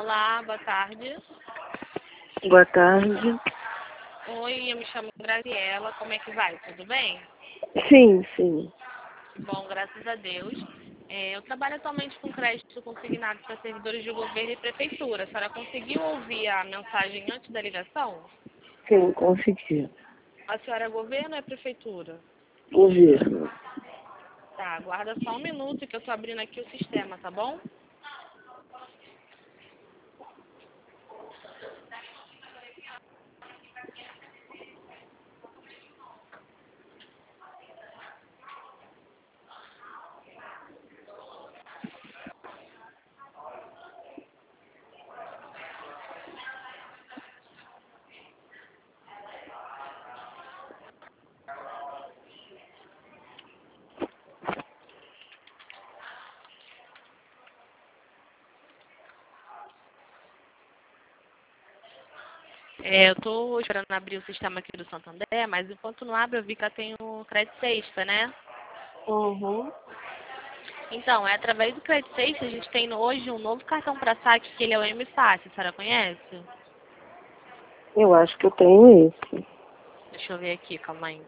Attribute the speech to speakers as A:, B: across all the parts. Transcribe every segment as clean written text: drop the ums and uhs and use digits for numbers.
A: Olá, boa tarde.
B: Boa tarde.
A: Oi, eu me chamo Graziela. Como é que vai? Tudo bem?
B: Sim, sim.
A: Bom, graças a Deus. Eu trabalho atualmente com crédito consignado para servidores de governo e prefeitura. A senhora conseguiu ouvir a mensagem antes da ligação?
B: Sim, consegui.
A: A senhora é governo ou é prefeitura?
B: Governo.
A: Tá, aguarda só um minuto que eu estou abrindo aqui o sistema, tá bom? Eu estou esperando abrir o sistema aqui do Santander, mas enquanto não abre, eu vi que eu tenho crédito sexta, né?
B: Uhum.
A: Então, é através do crédito sexta, a gente tem hoje um novo cartão para saque, que ele é o M-Fácil. A senhora conhece?
B: Eu acho que eu tenho esse.
A: Deixa eu ver aqui, calma aí.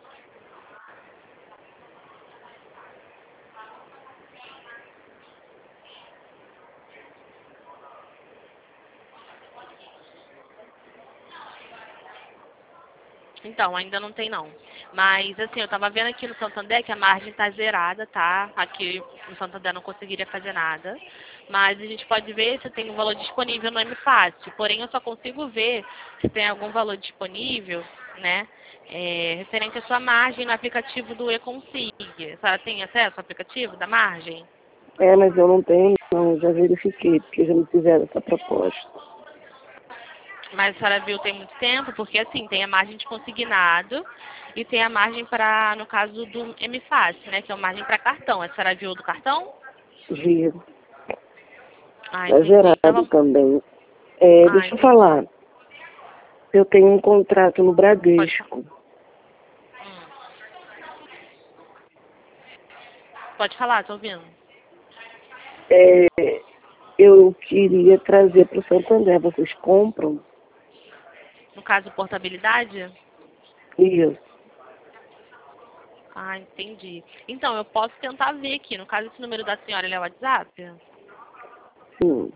A: Então, ainda não tem não. Mas, assim, eu tava vendo aqui no Santander que a margem tá zerada, tá? Aqui no Santander não conseguiria fazer nada. Mas a gente pode ver se tem um valor disponível no M-Fácil. Porém, eu só consigo ver se tem algum valor disponível, né? Referente à sua margem no aplicativo do eConsig. A senhora tem acesso ao aplicativo da margem?
B: É, mas eu não tenho, não. Já verifiquei, porque já me fizeram essa proposta.
A: Mas a senhora viu tem muito tempo, porque assim, tem a margem de consignado e tem a margem para, no caso do M-Fácil, né? Que é a margem para cartão. A senhora viu do cartão?
B: Vi.
A: Ah,
B: Tá
A: entendi. Então,
B: gerado também. É,
A: ah,
B: deixa eu
A: entendi.
B: falar. Eu tenho um contrato no
A: Pode falar.
B: Bradesco.
A: Pode falar, tô ouvindo.
B: É, eu queria trazer para o Santander. Vocês compram?
A: No caso, portabilidade?
B: Isso.
A: Ah, entendi. Então, eu posso tentar ver aqui. No caso, esse número da senhora, ele é o WhatsApp?
B: Sim.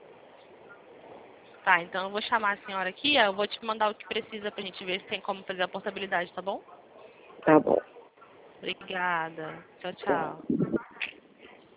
A: Tá, então eu vou chamar a senhora aqui, eu vou te mandar o que precisa pra gente ver se tem como fazer a portabilidade, tá bom?
B: Tá bom.
A: Obrigada. Tchau,
B: Tá.
A: tchau.